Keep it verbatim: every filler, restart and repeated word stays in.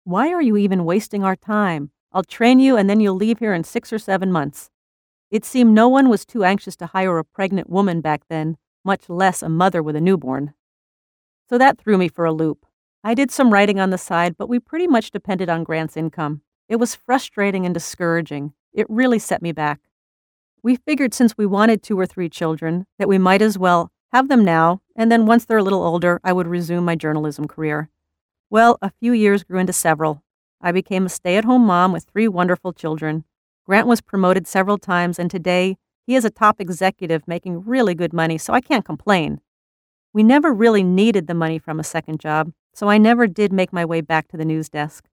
Why are you even wasting our time? I'll train you and then you'll leave here in six or seven months. It seemed no one was too anxious to hire a pregnant woman back then, much less a mother with a newborn. So that threw me for a loop. I did some writing on the side, but we pretty much depended on Grant's income. It was frustrating and discouraging. It really set me back. We figured since we wanted two or three children, that we might as well have them now, and then once they're a little older, I would resume my journalism career. Well, a few years grew into several. I became a stay-at-home mom with three wonderful children. Grant was promoted several times, and today he is a top executive making really good money, so I can't complain. We never really needed the money from a second job, so I never did make my way back to the news desk.